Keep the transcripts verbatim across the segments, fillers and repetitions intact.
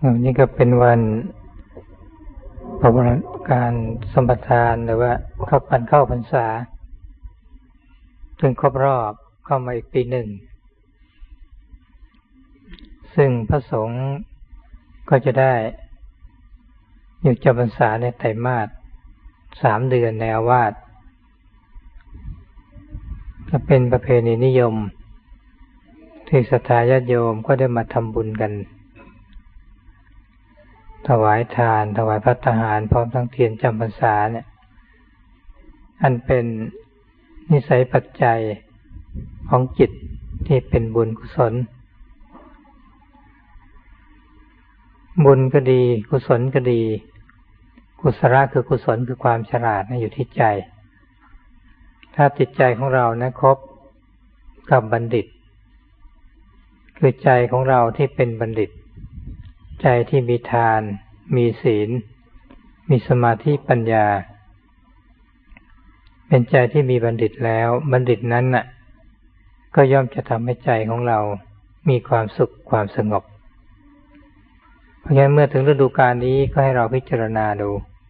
วันนี้ก็เป็นวันภาวนาการสมปทานหรือว่าเข้าพันเข้าพรรษาถึงครบรอบเข้ามาอีกปีหนึ่งซึ่งพระสงฆ์ก็จะได้อยู่จำพรรษาในไตรมาสสามเดือนในอาวาสจะเป็นประเพณีนิยมที่ศรัทธาญาติโยมก็ได้มาทำบุญกันถวายทานถวายภัตตาหารพร้อมทั้งเทียนจำพรรษาเนี่ยอันเป็นนิสัยปัจจัยของจิตที่เป็นบุญกุศลบุญก็ดีกุศลก็ดีกุศลคือกุศลคือความฉลาดนะอยู่ที่ใจถ้าจิตใจของเรานะครบกับบัณฑิตคือใจของเราที่เป็นบัณฑิตใจที่มีทานมีศีลมีสมาธิปัญญาเป็นใจที่มีบัณฑิตแล้วบัณฑิตนั้นน่ะก็ย่อมจะทำให้ใจของเรามีความสุขความสงบเพราะฉะนั้นเมื่อถึงฤดูกาลนี้ก็ให้เราพิจารณาดู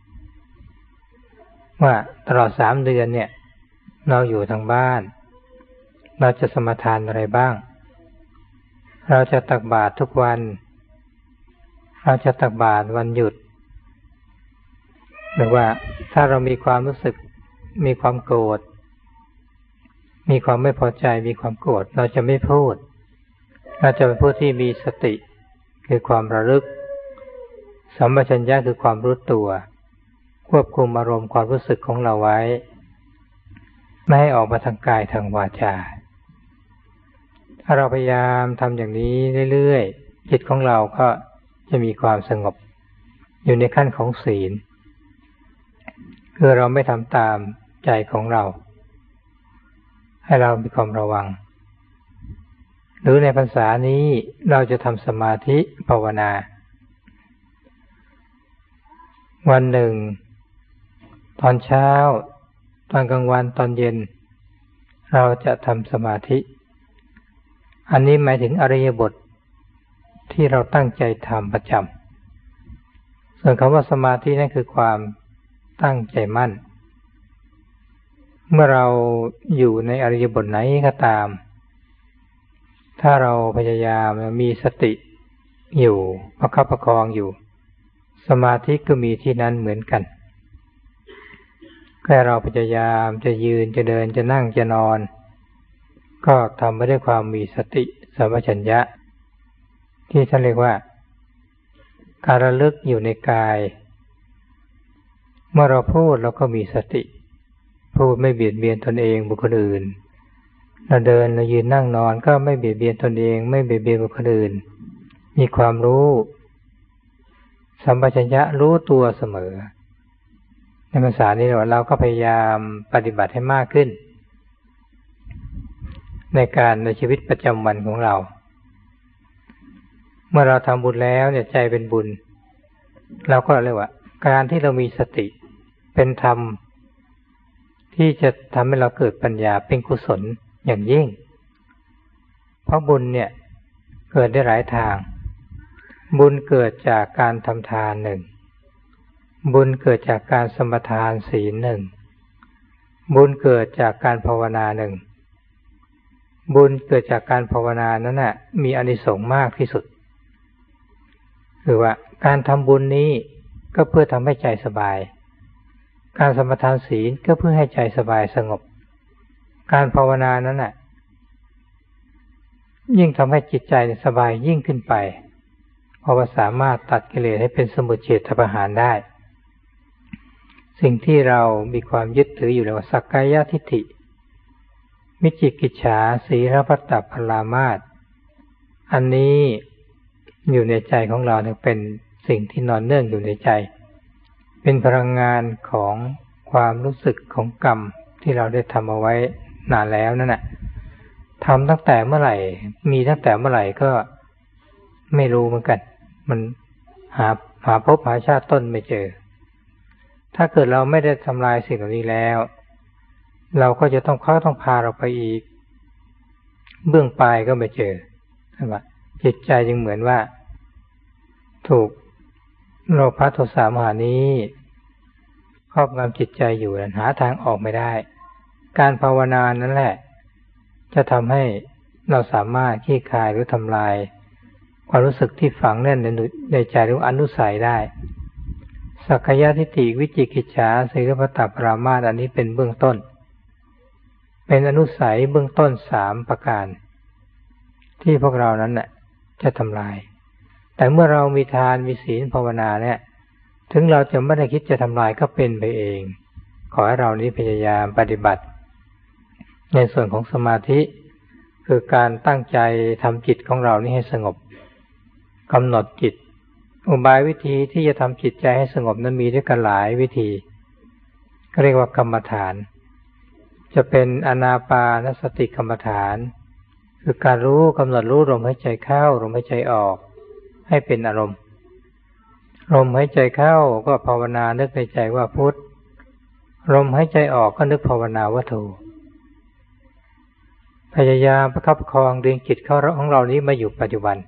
ว่าตลอดสามเดือนเนี่ยเราอยู่ทางบ้านเราจะสมาทานอะไรบ้างเราจะตักบาตรทุกวันเราจะตักบาตรวันหยุดหรือว่าถ้าเรามีความรู้สึกมีความโกรธมีความไม่พอใจมีความโกรธเราจะไม่พูดเราจะเป็นผู้ที่มีสติคือความระลึกสัมปชัญญะคือความรู้ตัวควบคุมอารมณ์ความรู้สึกของเราไว้ไม่ให้ออกมาทางกายทางวาจาถ้าเราพยายามทำอย่างนี้เรื่อยๆจิตของเราก็จะมีความสงบอยู่ในขั้นของศีลคือเราไม่ทำตามใจของเราให้เรามีความระวังหรือในพรรษานี้เราจะทำสมาธิภาวนาวันหนึ่งตอนเช้าตอนกลางวันตอนเย็นเราจะทำสมาธิอันนี้หมายถึงอริยบทที่เราตั้งใจทำประจำส่วนคำว่าสมาธินั่นคือความตั้งใจมั่นเมื่อเราอยู่ในอริยบทไหนก็ตามถ้าเราพยายามมีสติอยู่ประคับประคองอยู่สมาธิก็มีที่นั้นเหมือนกันแค่เราพยายามจะยืนจะเดินจะนั่งจะนอนก็ทำไปด้วยความมีสติสัมปชัญญะที่ท่านเรียกว่าการระลึกอยู่ในกายเมื่อเราพูดเราก็มีสติพูดไม่เบียดเบียนตนเองบุคคลอื่นเราเดินเรายืนนั่งนอนก็ไม่เบียดเบียนตนเองไม่เบียดเบียนบุคคลอื่นมีความรู้สัมปชัญญะรู้ตัวเสมอในภาษานี้เราก็พยายามปฏิบัติให้มากขึ้นในการในชีวิตประจำวันของเราเมื่อเราทำบุญแล้วเนี่ยใจเป็นบุญเราก็เรียกว่าการที่เรามีสติเป็นธรรมที่จะทำให้เราเกิดปัญญาเป็นกุศลอย่างยิ่งเพราะบุญเนี่ยเกิดได้หลายทางบุญเกิดจากการทำทานหนึ่งบุญเกิดจากการสมทานศีลหนึ่งบุญเกิดจากการภาวนาหนึ่งบุญเกิดจากการภาวนานั้นน่ะมีอานิสงส์มากที่สุดคือว่าการทำบุญนี้ก็เพื่อทำให้ใจสบายการสมทานศีลก็เพื่อให้ใจสบายสงบการภาวนานั้นน่ะยิ่งทำให้จิตใจสบายยิ่งขึ้นไปเพราะว่าสามารถตัดกิเลสให้เป็นสมุจเฉทประหารได้สิ่งที่เรามีความยึดถืออยู่แล้วสักกายทิฏฐิวิจิกิจฉาสีลพัตตพลามาสอันนี้อยู่ในใจของเราเป็นสิ่งที่นอนเนื่องอยู่ในใจเป็นพลังงานของความรู้สึกของกรรมที่เราได้ทำเอาไว้นานแล้วนั่นแหละทำตั้งแต่เมื่อไหร่มีตั้งแต่เมื่อไหร่ก็ไม่รู้เหมือนกันมันหาหาพบหาชาติต้นไม่เจอถ้าเกิดเราไม่ได้ทำลายสิ่งเหล่านี้แล้วเราก็จะต้องเขาต้องพาเราไปอีกเบื้องปลายก็ไม่เจอใช่ไหมจิตใจจึงเหมือนว่าถูกโลภะโทสะโมหะนี้ครอบงำจิตใจอยู่นั้นหาทางออกไม่ได้การภาวนานั่นแหละจะทำให้เราสามารถคลี่คลายหรือทำลายความรู้สึกที่ฝังแน่นในใจหรืออนุสัยได้สักกายทิฏฐิวิจิกิจฉาสีลพัตตปรามาสอันนี้เป็นเบื้องต้นเป็นอนุสัยเบื้องต้นสามประการที่พวกเรานั้นน่ะจะทำลายแต่เมื่อเรามีทานมีศีลภาวนาเนี่ยถึงเราจะไม่ได้คิดจะทำลายก็เป็นไปเองขอให้เรานี้พยายามปฏิบัติในส่วนของสมาธิคือการตั้งใจทำจิตของเรานี้ให้สงบกำหนดจิตอุบายวิธีที่จะทำจิตใจให้สงบนั้นมีด้วยกันหลายวิธีเรียกว่ากรรมฐานจะเป็นอานาปานสติกรรมฐานคือการรู้กำหนดรู้ลมหายใจเข้าลมหายใจออกให้เป็นอารมณ์ลมหายใจเข้าก็ภาวนานึกในใจว่าพุทธลมหายใจออกก็นึกภาวนาว่าโธพยายามประคับประคองดึงจิตเข้าของเรานี้มาอยู่ปัจจุบัน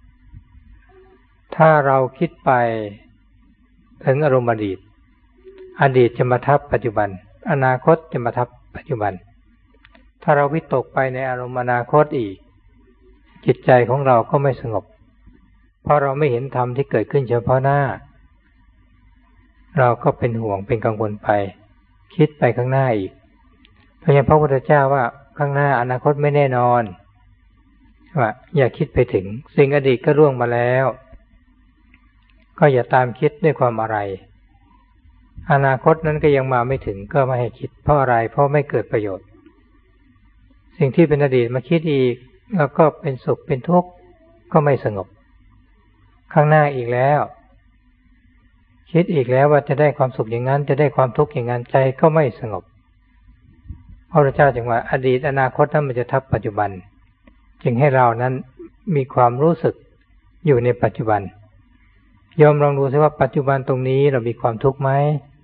ถ้าเราคิดไปถึงอารมณ์อดีตอดีตจะมาทับปัจจุบันอนาคตจะมาทับปัจจุบันถ้าเราวิตกไปในอารมณ์อนาคตอีกจิตใจของเราก็ไม่สงบเพราะเราไม่เห็นธรรมที่เกิดขึ้นเฉพาะหน้าเราก็เป็นห่วงเป็นกังวลไปคิดไปข้างหน้าอีกเพราะฉะนั้นพระพุทธเจ้าว่าข้างหน้าอนาคตไม่แน่นอนว่าอย่าคิดไปถึงสิ่งอดีตก็ล่วงมาแล้วก็อย่าตามคิดด้วยความอะไรอนาคตนั้นก็ยังมาไม่ถึงก็ไม่ให้คิดเพราะอะไรเพราะไม่เกิดประโยชน์สิ่งที่เป็นอดีตมาคิดอีกแล้วก็เป็นสุขเป็นทุกข์ก็ไม่สงบข้างหน้าอีกแล้วคิดอีกแล้วว่าจะได้ความสุขอย่างนั้นจะได้ความทุกข์อย่างนั้นใจก็ไม่สงบพระพุทธเจ้าจึงว่าอดีตอนาคตนั้นมันจะทับปัจจุบันจึงให้เรานั้นมีความรู้สึกอยู่ในปัจจุบันยอมลองดูซิว่าปัจจุบันตรงนี้เรามีความทุกข์ไหม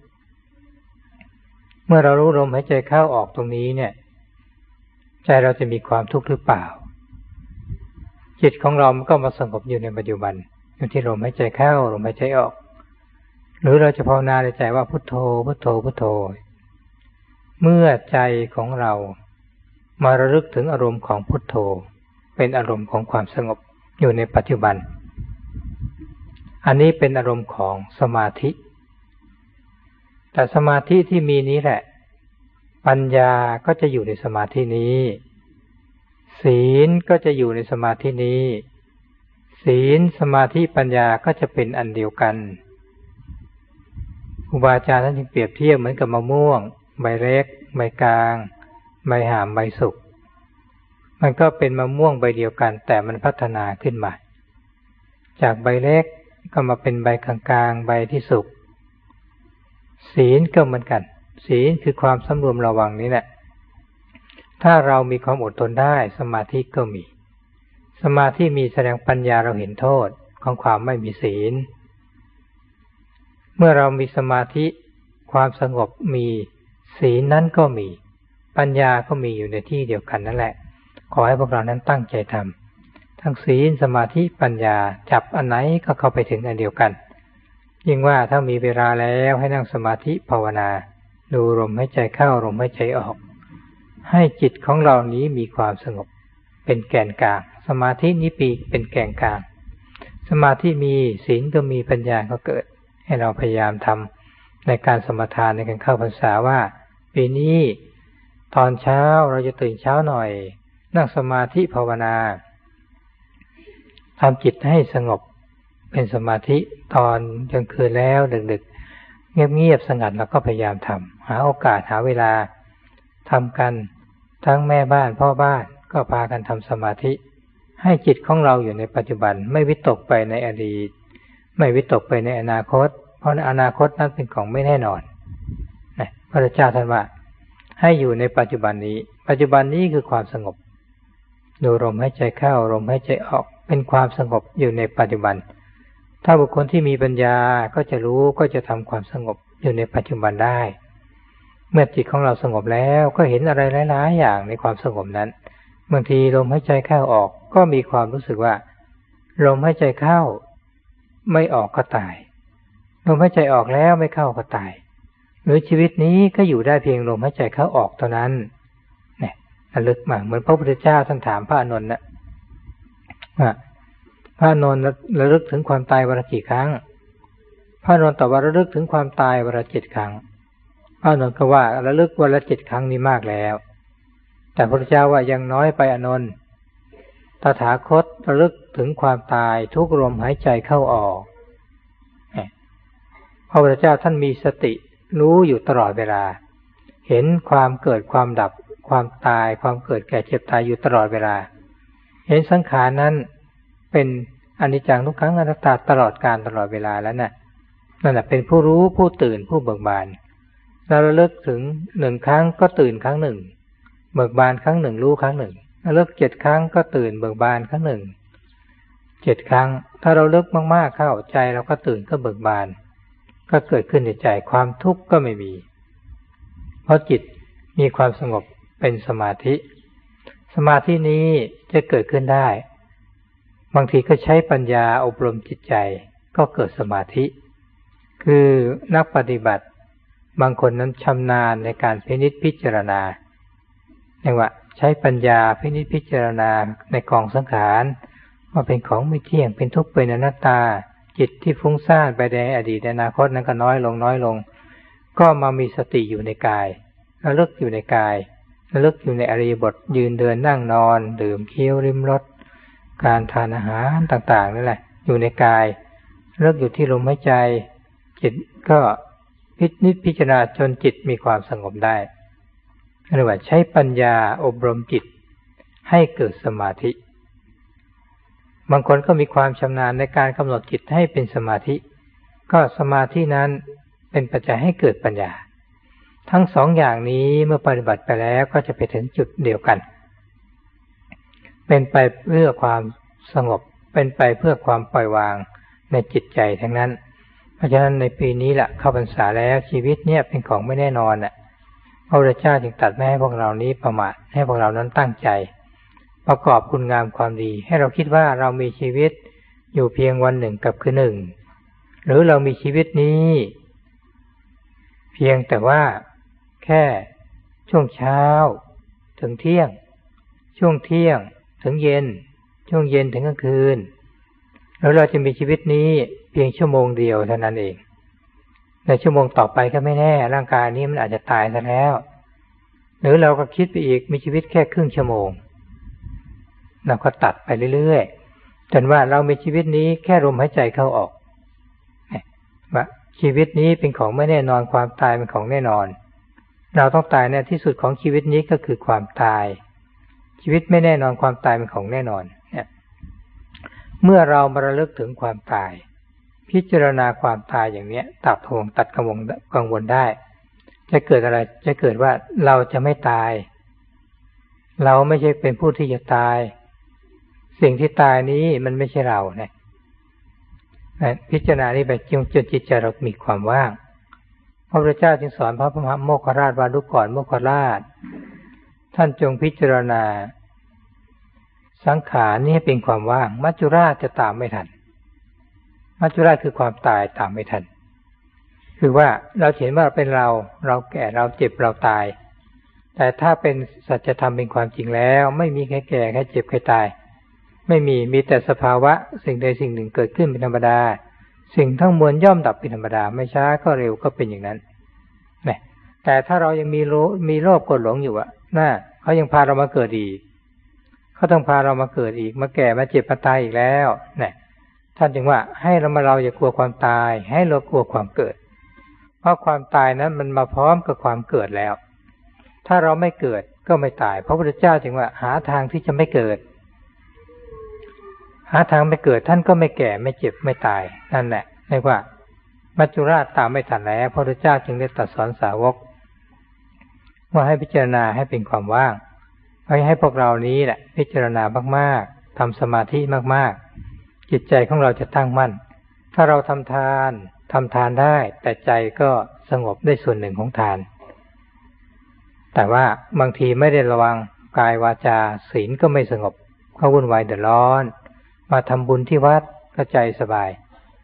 เมื่อเรารู้ลมหายใจเข้าออกตรงนี้เนี่ยใจเราจะมีความทุกข์หรือเปล่าจิตของเรามันก็มาสงบอยู่ในปัจจุบันอยู่ที่ลมหายใจเข้าลมหายใจออกหรือเราจะภาวนาในใจว่าพุทโธพุทโธพุทโธเมื่อใจของเรามาระลึกถึงอารมณ์ของพุทโธเป็นอารมณ์ของความสงบอยู่ในปัจจุบันอันนี้เป็นอารมณ์ของสมาธิแต่สมาธิที่มีนี้แหละปัญญาก็จะอยู่ในสมาธินี้ศีลก็จะอยู่ในสมาธินี้ศีลสมาธิปัญญาก็จะเป็นอันเดียวกันครูบาอาจารย์ท่านจึงเปรียบเทียบเหมือนกับมะม่วงใบเล็กใบกลางใบหามใบสุกมันก็เป็นมะม่วงใบเดียวกันแต่มันพัฒนาขึ้นมาจากใบเล็กก็มาเป็นใบกลางๆใบที่สุกศีลก็เหมือนกันศีลคือความสำรวมระวังนี้แหละถ้าเรามีความอดทนได้สมาธิก็มีสมาธิมีแสดงปัญญาเราเห็นโทษของความไม่มีศีลเมื่อเรามีสมาธิความสงบมีศีลนั้นก็มีปัญญาก็มีอยู่ในที่เดียวกันนั่นแหละขอให้พวกเรานั้นตั้งใจทำทั้งศีลสมาธิปัญญาจับอันไหนก็เข้าไปถึงอันเดียวกันยิ่งว่าถ้ามีเวลาแล้วให้นั่งสมาธิภาวนาดูลมหายใจเข้าลมหายใจออกให้จิตของเรานี้มีความสงบเป็นแกนกลางสมาธินี้ปีเป็นแกนกลางสมาธิมีศีลก็มีปัญญาก็เกิดให้เราพยายามทำในการสมทานในการเข้าพรรษาว่าปีนี้ตอนเช้าเราจะตื่นเช้าหน่อยนั่งสมาธิภาวนาทำจิตให้สงบเป็นสมาธิตอนกลางคืนแล้วดึกๆเงียบๆสงัดเราก็พยายามทำหาโอกาสหาเวลาทำกันทั้งแม่บ้านพ่อบ้านก็พากันทำสมาธิให้จิตของเราอยู่ในปัจจุบันไม่วิตกไปในอดีตไม่วิตกไปในอนาคตเพราะในอนาคตนั้นเป็นของไม่แน่นอนนะพระเจ้าท่านว่าให้อยู่ในปัจจุบันนี้ปัจจุบันนี้คือความสงบดูลมหายใจเข้าลมหายใจออกเป็นความสงบอยู่ในปัจจุบันถ้าบุคคลที่มีปัญญาก็จะรู้ก็จะทำความสงบอยู่ในปัจจุบันได้เมื่อจิตของเราสงบแล้วก็เห็นอะไรหลายๆอย่างในความสงบนั้นบางทีลมหายใจเข้าออกก็มีความรู้สึกว่าลมหายใจเข้าไม่ออกก็ตายลมหายใจออกแล้วไม่เข้าก็ตายหรือชีวิตนี้ก็อยู่ได้เพียงลมหายใจเข้าออกเท่านั้นเนี่ยระลึกมาเหมือนพระพุทธเจ้าท่านถามพระอานนท์นะว่าพระอานนท์ระลึกถึงความตายวันละกี่ครั้งพระอานนท์ตอบว่าระลึกถึงความตายวันละเจ็ดครั้งพระอานนท์ก็ว่าระลึกวันละเจ็ดครั้งนี้มากแล้วแต่พระพุทธเจ้าว่ายังน้อยไปอานนท์ตถาคตระลึกถึงความตายทุกลมหายใจเข้าออกพระพุทธเจ้าท่านมีสติรู้อยู่ตลอดเวลาเห็นความเกิดความดับความตายความเกิดแก่เจ็บตายอยู่ตลอดเวลาเห็นสังขารนั้นเป็นอนิจจังทุกขังอนัตตาตลอดกาลตลอดเวลาแล้วน่ะนั่นแหละเป็นผู้รู้ผู้ตื่นผู้เบิกบานเราระลึกถึงหนึ่งครั้งก็ตื่นครั้งหนึ่งเบิกบานครั้งหนึ่งรู้ครั้งหนึ่งระลึกเจ็ดครั้งก็ตื่นเบิกบานครั้งหนึ่งเจ็ดครั้งถ้าเราลึกมากๆเข้าใจเราก็ตื่นก็เบิกบานก็เกิดขึ้นในใจความทุกข์ก็ไม่มีเพราะจิตมีความสงบเป็นสมาธิสมาธินี้จะเกิดขึ้นได้บางทีก็ใช้ปัญญาอบรมจิตใจก็เกิดสมาธิคือนักปฏิบัติบางคนนั้นชำนาญในการพินิจพิจารณาเรียกว่าใช้ปัญญาพินิจพิจารณาในกองสังขารว่าเป็นของไม่เที่ยงเป็นทุกข์เป็นอนัตตาจิตที่ฟุ้งซ่านไปในอดีตอนาคตนั้นก็น้อยลงน้อยลงก็มามีสติอยู่ในกายระลึกอยู่ในกายระลึกอยู่ในอริยบทยืนเดินนั่งนอนดื่มเคี้ยวริมรสการทานอาหารต่างๆนั่นแหละอยู่ในกายระลึกอยู่ที่ลมหายใจจิตก็พินิจพิจารณาจนจิตมีความสงบได้เรียกว่าใช้ปัญญาอบรมจิตให้เกิดสมาธิบางคนก็มีความชำนาญในการกำหนดจิตให้เป็นสมาธิก็สมาธินั้นเป็นปัจจัยให้เกิดปัญญาทั้งสองอย่างนี้เมื่อปฏิบัติไปแล้วก็จะไปถึงจุดเดียวกันเป็นไปเพื่อความสงบเป็นไปเพื่อความปล่อยวางในจิตใจทั้งนั้นเพราะฉะนั้นในปีนี้แหละเข้าพรรษาแล้วชีวิตเนี่ยเป็นของไม่แน่นอนน่ะพระพุทธเจ้าจึงตรัสไม่ให้พวกเรานี้ประมาทให้พวกเรานั้นตั้งใจประกอบคุณงามความดีให้เราคิดว่าเรามีชีวิตอยู่เพียงวันหนึ่งกับคืนหนึ่งหรือเรามีชีวิตนี้เพียงแต่ว่าแค่ช่วงเช้าถึงเที่ยงช่วงเที่ยงถึงเย็นช่วงเย็นถึงกลางคืนแล้วเราจะมีชีวิตนี้เพียงชั่วโมงเดียวเท่านั้นเองในชั่วโมงต่อไปก็ไม่แน่ร่างกายนี้มันอาจจะตายซะแล้วหรือเราก็คิดไปอีกมีชีวิตแค่ครึ่งชั่วโมงเราก็ตัดไปเรื่อยๆจนว่าเรามีชีวิตนี้แค่ลมหายใจเข้าออกว่าชีวิตนี้เป็นของไม่แน่นอนความตายเป็นของแน่นอนเราต้องตายในที่สุดของชีวิตนี้ก็คือความตายชีวิตไม่แน่นอนความตายเป็นของแน่นอนเนี่ยเมื่อเรามาระลึกถึงความตายพิจารณาความตายอย่างนี้ตัดห่วงตัดกังวลกังวลได้จะเกิดอะไรจะเกิดว่าเราจะไม่ตายเราไม่ใช่เป็นผู้ที่จะตายสิ่งที่ตายนี้มันไม่ใช่เราเนี่ยพิจารณานี้ไปจนจนจิตใจเรามีความว่างพระพุทธเจ้าจึงสอนพระพรหมโมคคราชว่าดูก่อนโมคคราชท่านจงพิจารณาสังขารนี้ให้เป็นความว่างมัจจุราชจะตามไม่ทันมัจจุราชคือความตายตามไม่ทันคือว่าเราเห็นว่าเป็นเราเราแก่เราเจ็บเราตายแต่ถ้าเป็นสัจธรรมเป็นความจริงแล้วไม่มีใครแก่ใครเจ็บใครตายไม่มีมีแต่สภาวะสิ่งใดสิ่งหนึ่งเกิดขึ้นเป็นธรรมดาสิ่งทั้งมวลย่อมดับเป็นธรรมดาไม่ช้าก็เร็วก็เป็นอย่างนั้นเนี่ยแต่ถ้าเรายังมีโลมีโลภโกรธหลงอยู่อะน่ะเขายังพาเรามาเกิดอีกเขาต้องพาเรามาเกิดอีกมาแก่มาเจ็บมาตายอีกแล้วเนี่ยท่านจึงว่าให้เรามาเราอย่ากลัวความตายให้เรากลัวความเกิดเพราะความตายนั้นมันมาพร้อมกับความเกิดแล้วถ้าเราไม่เกิดก็ไม่ตายพระพุทธเจ้าจึงว่าหาทางที่จะไม่เกิดหาทางไม่เกิดท่านก็ไม่แก่ไม่เจ็บไม่ตายนั่นแหละเรียกว่ามัจจุราชตามไม่ทันแล้วพระพุทธเจ้าจึงได้ตรัสสอนสาวกว่าให้พิจารณาให้เป็นความว่างให้ให้พวกเรานี้แหละพิจารณามากๆทำสมาธิมากๆจิตใจของเราจะตั้งมั่นถ้าเราทำทานทำทานได้แต่ใจก็สงบได้ส่วนหนึ่งของทานแต่ว่าบางทีไม่ได้ระวังกายวาจาศีลก็ไม่สงบก็วุ่นวายเดือดร้อนมาทำบุญที่วัดก็ใจสบาย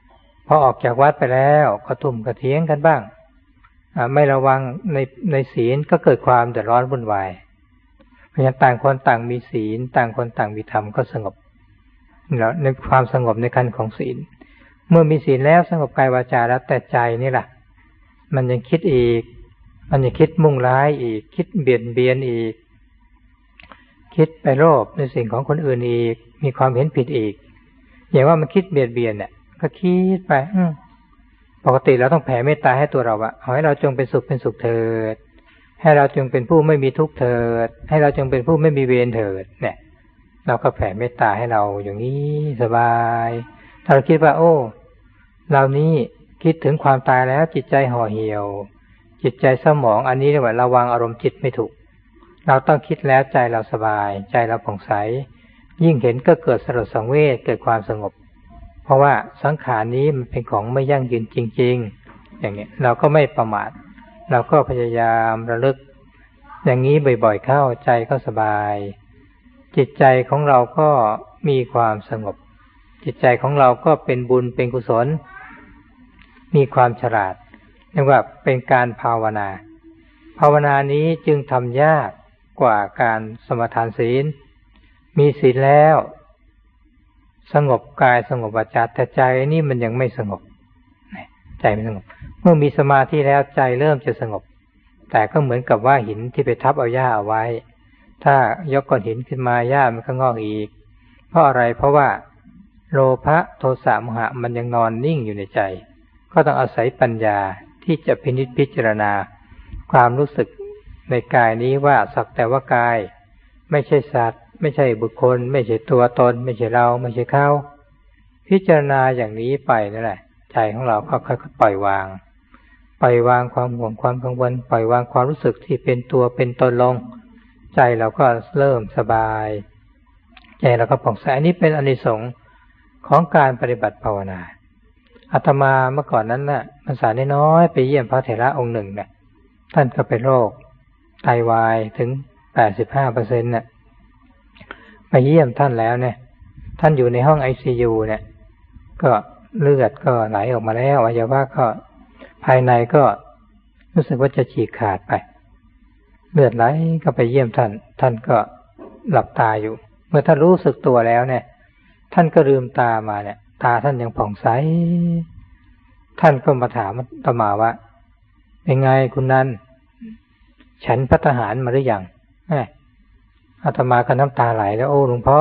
อออกจากวัดไปแล้วก็ทุ่มกระเทียงกันบ้างไม่ระวังในในศีลก็เกิดความเดือดร้อนวุ่นวายเพราะฉะนั้นต่างคนต่างมีศีลต่างคนต่างมีธรรมก็สงบแล้วในความสงบในขั้นของศีลเมื่อมีศีลแล้วสงบกายวาจาแล้วแต่ใจนี่แหละมันยังคิดอีกมันยังคิดมุ่งร้ายอีกคิดเบียดเบียนอีกคิดไปโลภในสิ่งของคนอื่นอีกมีความเห็นผิดอีกอย่างว่ามันคิดเบียดเบียนเนี่ยก็คิดไปปกติเราต้องแผ่เมตตาให้ตัวเราอะขอให้เราจงเป็นสุขเป็นสุขเถิดให้เราจงเป็นผู้ไม่มีทุกข์เถิดให้เราจงเป็นผู้ไม่มีเวรเถิดเนี่ยเราก็แผ่เมตตาให้เราอย่างนี้สบายถ้าเราคิดว่าโอ้เรานี้คิดถึงความตายแล้วจิตใจห่อเหี่ยวจิตใจเศร้าหมองอันนี้เรียกว่าระวังอารมณ์จิตไม่ถูกเราต้องคิดแล้วใจเราสบายใจเราผ่องใสยิ่งเห็นก็เกิดสลดสังเวชเกิดความสงบเพราะว่าสังขารนี้มันเป็นของไม่ยั่งยืนจริงๆอย่างนี้เราก็ไม่ประมาทเราก็พยายามระลึกอย่างนี้บ่อยๆเข้าใจก็สบายจิตใจของเราก็มีความสงบจิตใจของเราก็เป็นบุญเป็นกุศลมีความฉลาดเรียกว่าเป็นการภาวนาภาวนานี้จึงทำยากกว่าการสมาทานศีลมีศีลแล้วสงบกายสงบวาจาแต่ใจนี่มันยังไม่สงบใจไม่สงบเมื่อมีสมาธิแล้วใจเริ่มจะสงบแต่ก็เหมือนกับว่าหินที่ไปทับเอาหญ้าเอาไว้ถ้ายกก้อนหินขึ้นมาหญ้ามันก็งอกอีกเพราะอะไรเพราะว่าโลภะโทสะโมหะมันยังนอนนิ่งอยู่ในใจก็ต้องอาศัยปัญญาที่จะพินิจพิจารณาความรู้สึกในกายนี้ว่าสักแต่ว่ากายไม่ใช่สัตว์ไม่ใช่บุคคลไม่ใช่ตัวตนไม่ใช่เราไม่ใช่เขาพิจารณาอย่างนี้ไปนั่นแหละใจของเราก็ค่อยๆปล่อยวางปล่อยวางความห่วงความกังวลปล่อยวางความรู้สึกที่เป็นตัวเป็นตนลงใจเราก็เริ่มสบายใจเราก็ผ่องใสนี่เป็นอานิสงส์ของการปฏิบัติภาวนาอาตมาเมื่อก่อนนั้นน่ะพรรษาน้อยๆไปเยี่ยมพระเถระองค์หนึ่งเนี่ยท่านก็เป็นโรคไตวายถึง แปดสิบห้าเปอร์เซ็นต์ เนี่ยไปเยี่ยมท่านแล้วเนี่ยท่านอยู่ในห้อง ไอ ซี ยู เนี่ยก็เลือดก็ไหลออกมาแล้วอวัยวะก็ภายในก็รู้สึกว่าจะฉีกขาดไปเลือดไหลก็ไปเยี่ยมท่านท่านก็หลับตาอยู่เมื่อท่านรู้สึกตัวแล้วเนี่ยท่านก็ลืมตามาเนี่ยตาท่านยังผ่องใสท่านก็มาถามอาตมาว่าเป็นไงคุณนันฉันภัตตาหารมาหรือยังอาตมาก็น้ำตาไหลแล้วโอ้หลวงพ่อ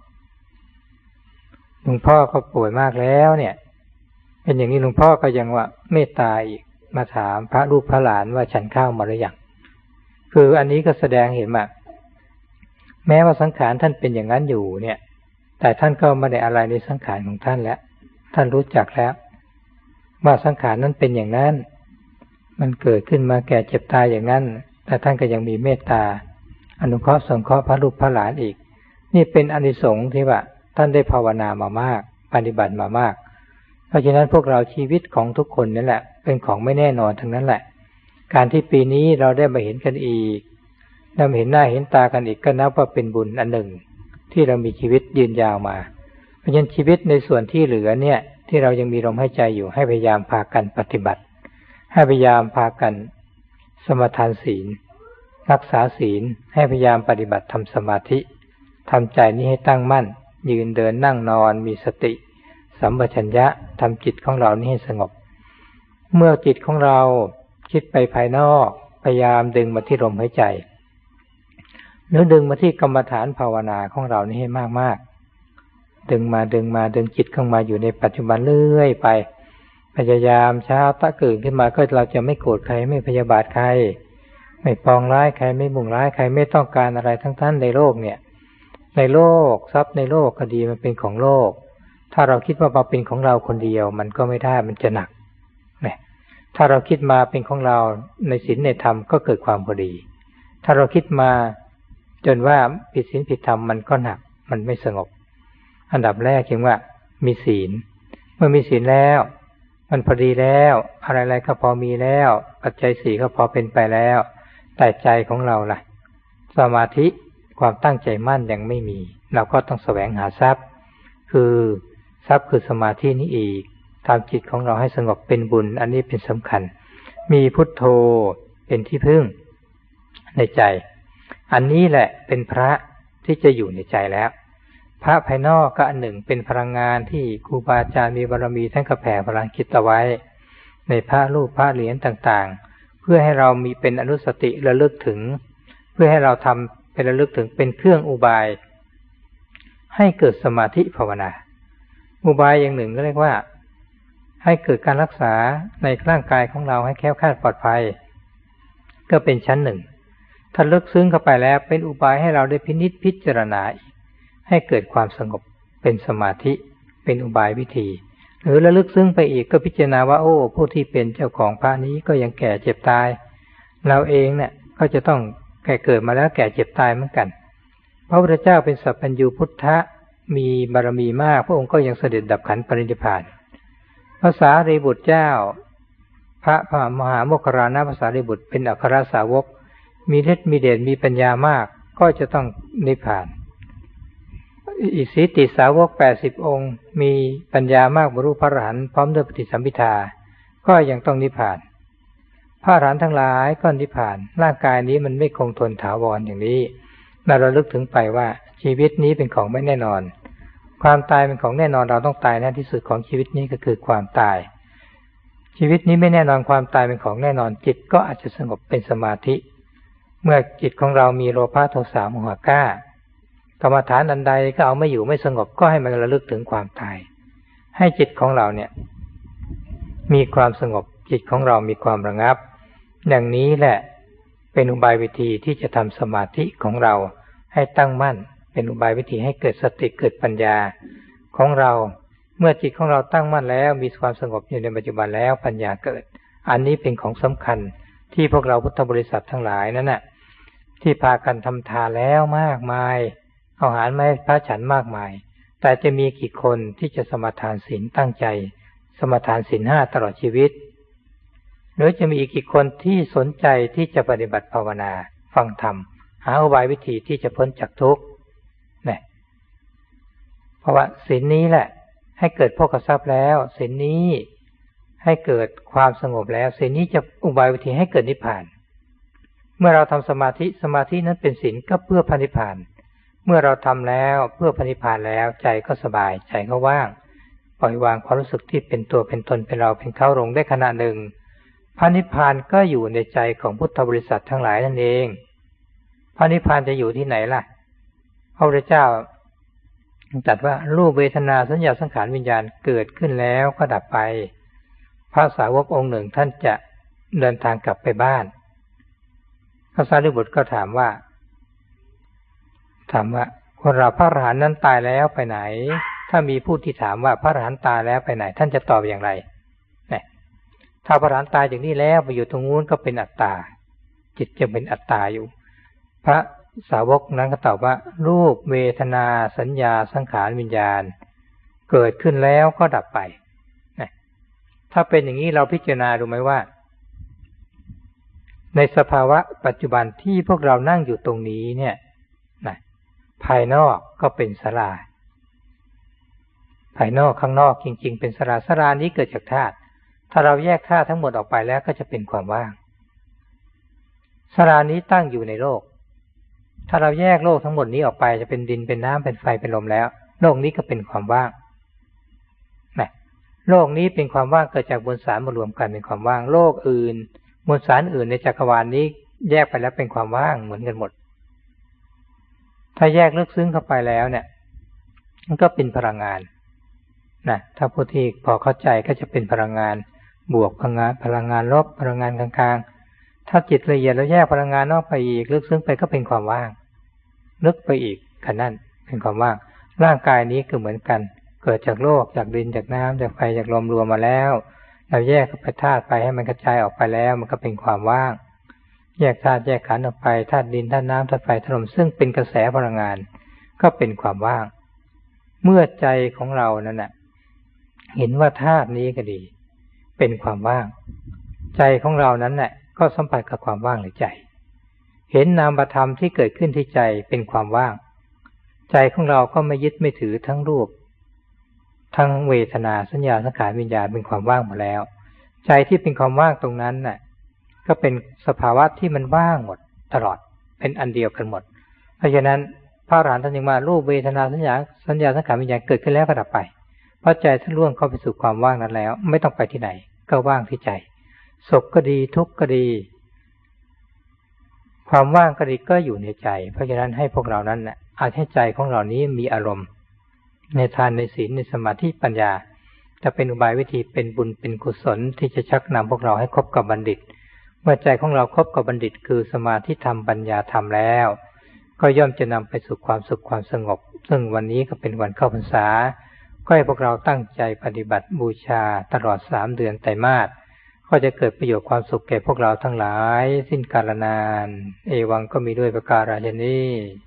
หลวงพ่อก็ป่วยมากแล้วเนี่ยเป็นอย่างนี้หลวงพ่อก็ยังว่าเมตตาอีกมาถามพระลูกพระหลานว่าฉันข้าวมาหรือยังคืออันนี้ก็แสดงเห็นว่าแม้ว่าสังขารท่านเป็นอย่างนั้นอยู่เนี่ยแต่ท่านก็ไม่ได้อะไรในสังขารของท่านแล้วท่านรู้จักแล้วว่าสังขารนั้นเป็นอย่างนั้นมันเกิดขึ้นมาแก่เจ็บตายอย่างนั้นแต่ท่านก็ยังมีเมตตาอนุเคราะห์สงเคราะห์พระลูกพระหลานอีกนี่เป็นอานิสงส์ที่ว่าท่านได้ภาวนามามากปฏิบัติมามากเพราะฉะนั้นพวกเราชีวิตของทุกคนนี่แหละเป็นของไม่แน่นอนทั้งนั้นแหละการที่ปีนี้เราได้มาเห็นกันอีกได้มาเห็นหน้าเห็นตากันอีกก็นับว่าเป็นบุญอันหนึ่งที่เรามีชีวิตยืนยาวมาเพราะฉะนั้นชีวิตในส่วนที่เหลือเนี่ยที่เรายังมีลมหายใจอยู่ให้พยายามพากันปฏิบัติให้พยายามพากันสมาทานศีลรักษาศีลให้พยายามปฏิบัติทำสมาธิทำใจนี้ให้ตั้งมั่นยืนเดินนั่งนอนมีสติสัมปชัญญะทำจิตของเรานี้ให้สงบเมื่อจิตของเราคิดไปภายนอกพยายามดึงมาที่ลมหายใจหรือดึงมาที่กรรมฐานภาวนาของเรานี้ให้มากๆดึงมาดึงมาดึงจิตเข้ามาอยู่ในปัจจุบันเรื่อยไปพยายามเช้าตะตื่นขึ้นมาก็เราจะไม่โกรธใครไม่พยาบาทใครไม่ปองร้ายใครไม่มุ่งร้ายใครไม่ต้องการอะไรทั้งท่านในโลกเนี่ยในโลกทรัพย์ในโลกก็ดีมันเป็นของโลกถ้าเราคิดว่ามาเป็นของเราคนเดียวมันก็ไม่ได้มันจะหนักเนี่ยถ้าเราคิดมาเป็นของเราในศีลในธรรมก็เกิดความพอดีถ้าเราคิดมาจนว่าผิดศีลผิดธรรมมันก็หนักมันไม่สงบอันดับแรกจึงว่ามีศีลเมื่อมีศีลแล้วมันพอดีแล้วอะไรๆก็พอมีแล้วปัจจัยสี่ก็พอเป็นไปแล้วแต่ใจของเราล่ะสมาธิความตั้งใจมั่นยังไม่มีเราก็ต้องแสวงหาทรัพย์คือทรัพย์คือสมาธินี้อีกทำจิตของเราให้สงบเป็นบุญอันนี้เป็นสำคัญมีพุทโธเป็นที่พึ่งในใจอันนี้แหละเป็นพระที่จะอยู่ในใจแล้วพระภายนอกก็อันหนึ่งเป็นพลังงานที่ครูบาอาจารย์มีบารมีท่านก็แผ่พลังจิตเอาไว้ในพระรูปพระเหรียญต่างๆเพื่อให้เรามีเป็นอนุสติระลึกถึงเพื่อให้เราทำเป็นระลึกถึงเป็นเครื่องอุบายให้เกิดสมาธิภาวนาอุบายอย่างหนึ่งก็เรียกว่าให้เกิดการรักษาในร่างกายของเราให้แคล้วคลาดปลอดภัยก็เป็นชั้นหนึ่งถ้าลึกซึ้งเข้าไปแล้วเป็นอุบายให้เราได้พินิจพิจารณาให้เกิดความสงบเป็นสมาธิเป็นอุบายวิธีหรือระลึกซึ้งไปอีกก็พิจารณาว่าโอ้ผู้ที่เป็นเจ้าของพระนี้ก็ยังแก่เจ็บตายเราเองเนี่ยก็จะต้องแก่เกิดมาแล้วแก่เจ็บตายเหมือนกันพระพุทธเจ้าเป็นสัพพัญญูพุทธะมีบารมีมากพระองค์ก็ยังเสด็จดับขันธ์ปรินิพพานพระสารีบุตรเจ้าพระมหาโมคคัลลานะพระสารีบุตรเป็นอัครสาวกมีฤทธิ์มีเดชมีปัญญามากก็จะต้องนิพพานอิสิติสาวกแปดสิบองค์มีปัญญามากบรรลุพระอรหันต์พร้อมด้วยปฏิสัมภิทาก็ยังต้องนิพพานพระอรหันต์ทั้งหลายก็นิพพานร่างกายนี้มันไม่คงทนถาวรอย่างนี้เราระลึกถึงไปว่าชีวิตนี้เป็นของไม่แน่นอนความตายเป็นของแน่นอนเราต้องตายในที่สุดของชีวิตนี้ก็คือความตายชีวิตนี้ไม่แน่นอนความตายเป็นของแน่นอนจิตก็อาจจะสงบเป็นสมาธิเมื่อจิตของเรามีโลภะโทสะโมหะกล้ากรรมฐานอันใดก็เอาไม่อยู่ไม่สงบก็ให้มันระลึกถึงความตายให้จิตของเราเนี่ยมีความสงบจิตของเรามีความระงับอย่างนี้แหละเป็นอุบายวิธีที่จะทำสมาธิของเราให้ตั้งมั่นเป็นอุบายวิธีให้เกิดสติเกิดปัญญาของเราเมื่อจิตของเราตั้งมั่นแล้วมีความสงบอยู่ในปัจจุบันแล้วปัญญาเกิดอันนี้เป็นของสำคัญที่พวกเราพุทธบริษัททั้งหลายนั้นน่ะที่พากันทำทานแล้วมากมายเอาอาหารมาให้พระฉันมากมายแต่จะมีกี่คนที่จะสมาทานศีลตั้งใจสมาทานศีลห้าตลอดชีวิตหรือจะมีอีกกี่คนที่สนใจที่จะปฏิบัติภาวนาฟังธรรมหาอุบายวิธีที่จะพ้นจากทุกข์เนี่ยเพราะว่าศีลนี้แหละให้เกิดโภคทรัพย์แล้วศีลนี้ให้เกิดความสงบแล้วศีลนี้จะอุบายวิธีให้เกิดนิพพานเมื่อเราทำสมาธิสมาธินั้นเป็นศีลก็เพื่อพระนิพพานเมื่อเราทำแล้วเพื่อพระนิพพานแล้วใจก็สบายใจก็ว่างปล่อยวางความรู้สึกที่เป็นตัวเป็นตนเป็นเราเป็นเขาลงได้ขณะหนึ่งพระนิพพานก็อยู่ในใจของพุทธบริษัททั้งหลายนั่นเองพระนิพพานจะอยู่ที่ไหนล่ะพระพุทธเจ้าตรัสว่ารูปเวทนาสัญญาสังขารวิญญาณเกิดขึ้นแล้วก็ดับไปพระสาวกองค์หนึ่งท่านจะเดินทางกลับไปบ้านพระสารีบุตรก็ถามว่าถามว่าคนเราพระอรหันต์นั้นตายแล้วไปไหนถ้ามีผู้ที่ถามว่าพระอรหันต์ตายแล้วไปไหนท่านจะตอบอย่างไรเนี่ยถ้าพระอรหันต์ตายจากนี้แล้วไปอยู่ตรงนู้นก็เป็นอัตตาจิตจะเป็นอัตตาอยู่พระสาวกนั้นก็ตอบว่ารูปเวทนาสัญญาสังขารวิญญาณเกิดขึ้นแล้วก็ดับไปเนี่ยถ้าเป็นอย่างนี้เราพิจารณาดูไหมว่าในสภาวะปัจจุบันที่พวกเรานั่งอยู่ตรงนี้เนี่ยนะภายนอกก็เป็นศาลาภายนอกข้างนอกจริงๆเป็นศาลาศาลานี้เกิดจากธาตุถ้าเราแยกธาตุทั้งหมดออกไปแล้วก็จะเป็นความว่างศาลานี้ตั้งอยู่ในโลกถ้าเราแยกโลกทั้งหมดนี้ออกไปจะเป็นดินเป็นน้ำเป็นไฟเป็นลมแล้วโลกนี้ก็เป็นความว่างนะโลกนี้เป็นความว่างเกิดจากมวลสารมารวมกันเป็นความว่างโลกอื่นมวลสารอื่นในจักรวาลนี้แยกไปแล้วเป็นความว่างเหมือนกันหมดถ้าแยกลึกซึ้งเข้าไปแล้วเนี่ยมันก็เป็นพลังงานนะถ้าผู้ที่พอเข้าใจก็จะเป็นพลังงานบวกพลังงานพลังงานลบพลังงานกลางๆถ้าจิตละเอียดแล้วแยกพลังงานออกไปอีกลึกซึ้งไปก็เป็นความว่างลึกไปอีกขนาดนั้นเป็นความว่างร่างกายนี้ก็เหมือนกันเกิดจากโลกจากดินจากน้ำจากไฟจากลมรวมมาแล้วเราแยกไปธาตุไปให้มันกระจายออกไปแล้วมันก็เป็นความว่างแยกธาตุแยกขันธ์ออกไปธาตุดินธาตุน้ำธาตุไฟธาตุลมซึ่งเป็นกระแสพลังงานก็เป็นความว่างเมื่อใจของเรานั้นน่ะเห็นว่าธาตุนี้ก็ดีเป็นความว่างใจของเรานั้นน่ะก็สัมผัสกับความว่างในใจเห็นนามธรรมที่เกิดขึ้นที่ใจเป็นความว่างใจของเราก็ไม่ยึดไม่ถือทั้งรูปทั้งเวทนาสัญญาสังขารวิญญาณเป็นความว่างหมดแล้วใจที่เป็นความว่างตรงนั้นน่ะก็เป็นสภาวะที่มันว่างหมดตลอดเป็นอันเดียวกันหมดเพราะฉะนั้นพระอรหันต์ท่านจึงว่ารูปเวทนาสัญญาสัญญาสังขารวิญญาณเกิดขึ้นแล้วก็ดับไปเพราะใจท่านล่วงเข้าไปสู่ความว่างนั้นแล้วไม่ต้องไปที่ไหนก็ว่างที่ใจสุขก็ดีทุกข์ก็ดีความว่างก็ดีก็อยู่ในใจเพราะฉะนั้นให้พวกเรานั้นน่ะเอาให้ใจของเรานี้มีอารมณ์ในทานในศีลในสมาธิปัญญาจะเป็นอุบายวิธีเป็นบุญเป็นกุศลที่จะชักนำพวกเราให้คบกับบัณฑิตเมื่อใจของเราคบกับบัณฑิตคือสมาธิธรรมปัญญาธรรมแล้วก็ย่อมจะนำไปสู่ความสุขความสงบซึ่งวันนี้ก็เป็นวันเข้าพรรษาก็ให้พวกเราตั้งใจปฏิบัติบูชาตลอดสามเดือนไตรมาสก็จะเกิดประโยชน์ความสุขแก่พวกเราทั้งหลายสิ้นกาลนานเอวังก็มีด้วยประการฉะนี้